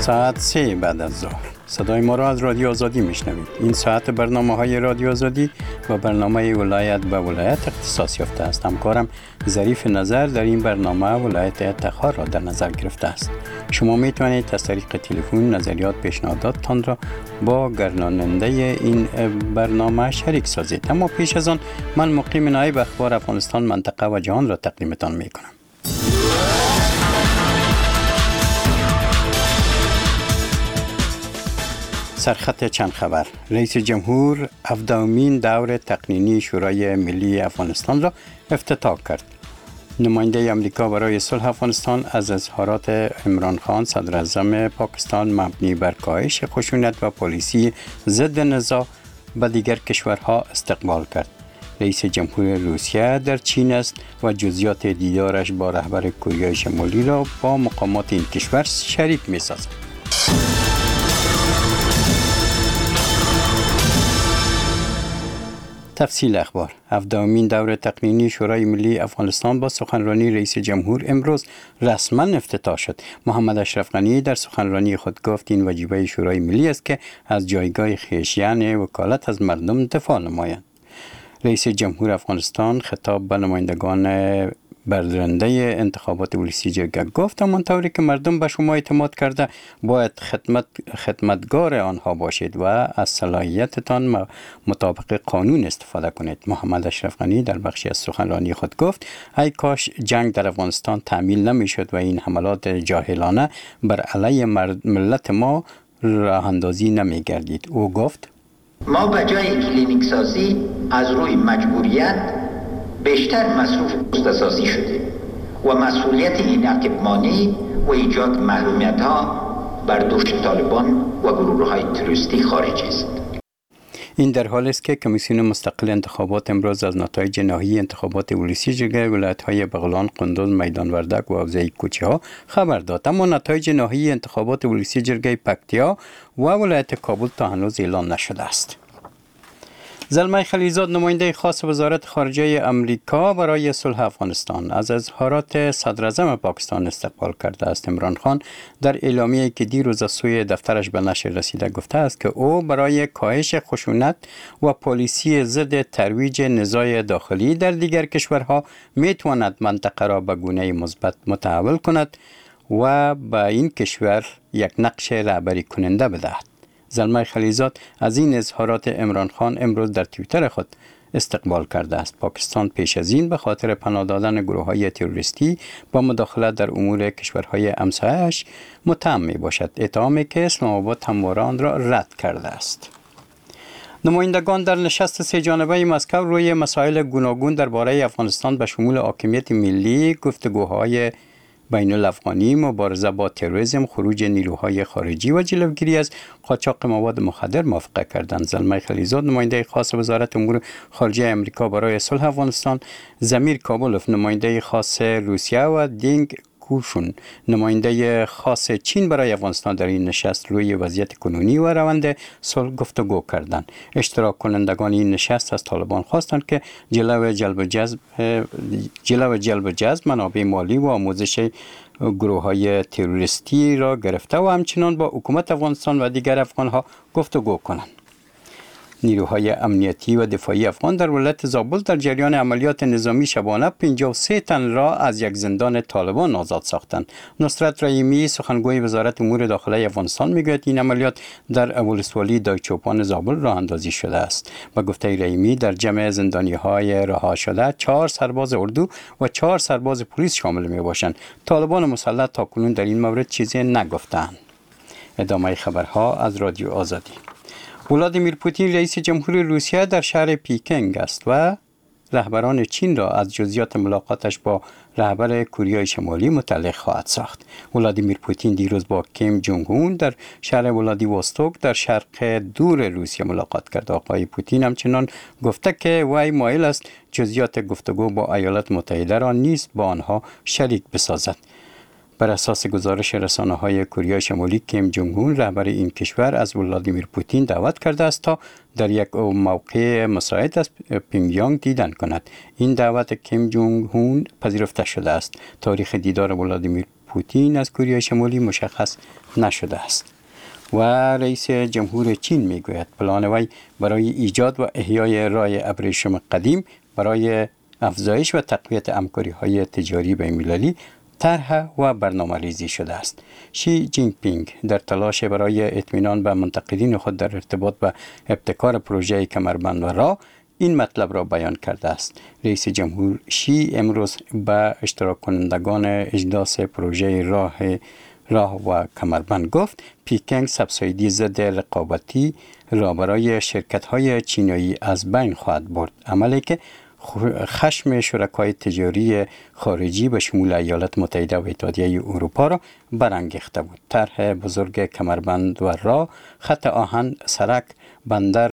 ساعت 3 بعد از ظهر صدای ما را از رادیو آزادی میشنوید. این ساعت برنامه های رادیو آزادی و برنامه ولایت به ولایت اختصاص یافته است. همکارم ظریف نظر در این برنامه ولایت تخار را در نظر گرفته است. شما میتوانید از طریق تلفن نظریات پیشنهاداتتان را با گرداننده این برنامه شریک سازید. اما پیش از آن من مقیم نایب اخبار افغانستان منطقه و جهان را تقدیمتان میکنم. سرخط چند خبر. رئیس جمهور 17مین دور تقنینی شورای ملی افغانستان را افتتاح کرد. نماینده آمریکا برای صلح افغانستان از اظهارات عمران خان صدر اعظم پاکستان مبنی بر کاهش خشونت و پالیسی ضد نزاع به دیگر کشورها استقبال کرد. رئیس جمهور روسیه در چین است و جزئیات دیدارش با رهبر کره شمالی را با مقامات این کشور شریک می‌سازد. تفصیل اخبار. 17مین دور تقنینی شورای ملی افغانستان با سخنرانی رئیس جمهور امروز رسما افتتاح شد. محمد اشرف غنی در سخنرانی خود گفت این وجیبه شورای ملی است که از جایگاه خویش یعنی وکالت از مردم دفاع نمایند. رئیس جمهور افغانستان خطاب به نمایندگان برنده انتخابات ولسی جرگه گفت همانطوری که مردم به شما اعتماد کرده باید خدمتگار آنها باشید و از صلاحیتتان مطابق قانون استفاده کنید. محمد اشرف غنی در بخشی از سخنرانی خود گفت ای کاش جنگ در افغانستان تحمیل نمیشد و این حملات جاهلانه بر علیه ملت ما راه اندازی نمیگردید. او گفت ما به جای کلینیک سازی از روی مجبوریت بیشتر مصروف اختصاصی شده و مسئولیت این عقب‌مانی و ایجاد محرومیت ها بر دوش طالبان و گروه های تروریستی خارجی است. این در حالی است که کمیسیون مستقل انتخابات امروز از نتایج نهایی انتخابات ولسی جرگه ولایت‌های بغلان، قندوز، میدان وردک و حوزه کوچه‌ها خبر داد. اما نتایج نهایی انتخابات ولسی جرگه پکتیا و ولایت کابل تا هنوز اعلام نشده است. زلمه خلیلزاد نماینده خاص وزارت خارجه امریکا برای صلح افغانستان از اظهارات صدر اعظم پاکستان استقبال کرده است. عمران خان در اعلامیه‌ای که دیروز از سوی دفترش به نشر رسیده گفته است که او برای کاهش خشونت و پالیسی ضد ترویج نزاع داخلی در دیگر کشورها میتواند منطقه را به گونه مثبت متحول کند و به این کشور یک نقش رهبری کننده بدهد. زلمه خلیلزاد از این اظهارات عمران خان امروز در توییتر خود استقبال کرده است. پاکستان پیش از این به خاطر پناه دادن گروه‌های تروریستی با مداخلت در امور کشورهای همسایه‌اش متهم میباشد، اتهامی که اسلام آباد همواره آن را رد کرده است. نمایندگان در نشست سه جانبه مسکو روی مسائل گوناگون درباره افغانستان به شمول حاکمیت ملی، گفتگوهای بین الافغانی، مبارزه با تروریسم، خروج نیروهای خارجی و جلوگیری از قاچاق مواد مخدر موافقه کردند. زلمه خلیلزاد نماینده خاص وزارت امور خارجه امریکا برای صلح افغانستان، زمیر کابلوف نماینده خاص روسیه و دینگ کوشون نماینده خاص چین برای افغانستان در این نشست روی وضعیت کنونی و روند صلح گفتگو کردند. اشتراک کنندگان این نشست از طالبان خواستند که جلو جلب جذب منابع مالی و آموزش گروه‌های تروریستی را گرفته و همچنان با حکومت افغانستان و دیگر افغان‌ها گفتگو کنند. نیروهای امنیتی و دفاعی افغان در ولایت زابل در جریان عملیات نظامی شبانه 53 تن را از یک زندان طالبان آزاد ساختند. نصرت رحیمی سخنگوی وزارت امور داخلی افغانستان میگوید این عملیات در ابوالسوالی دایچوپان زابل راه اندازی شده است. به گفته رحیمی در جمع زندانی‌های رها شده 4 سرباز اردو و 4 سرباز پلیس شامل میباشند. طالبان مسلط تاکنون در این مورد چیزی نگفتند. ادامه خبرها از رادیو آزادی. ولادیمیر پوتین رئیس جمهور روسیه در شهر پیکنگ است و رهبران چین را از جزئیات ملاقاتش با رهبر کره شمالی مطلع خواهد ساخت. ولادیمیر پوتین دیروز با کیم جونگ اون در شهر ولادیوستوک در شرق دور روسیه ملاقات کرد. آقای پوتین همچنان گفته که وی مایل است جزئیات گفتگو با ایالات متحده را نیز با آنها شریک بسازد. بر اساس گزارش رسانه‌های کره شمالی، کیم جونگ اون رهبر این کشور از ولادیمیر پوتین دعوت کرده است تا در یک موقع مساعد از پیونگیانگ دیدن کند. این دعوت کیم جونگ اون پذیرفته شده است. تاریخ دیدار ولادیمیر پوتین از کره شمالی مشخص نشده است. و رئیس جمهور چین میگوید پلان وی برای ایجاد و احیای راه ابریشم قدیم برای افزایش و تقویت همکاری‌های تجاری بین‌المللی طرح و برنامه‌ریزی شده است. شی جین پینگ در تلاش برای اطمینان به منتقدین خود در ارتباط به ابتکار پروژه کمربند و راه این مطلب را بیان کرده است. رئیس جمهور شی امروز به اشتراک کنندگان اجلاس پروژه راه و کمربند گفت پکینگ سبسایدی ضد رقابتی را برای شرکت‌های چینی از بین خواهد برد، عملی که خشم شرکای تجاری خارجی به شمول ایالات متحده و اتحادیه اروپا را برانگیخته بود. طرح بزرگ کمربند و راه، خط آهن، سرک، بندر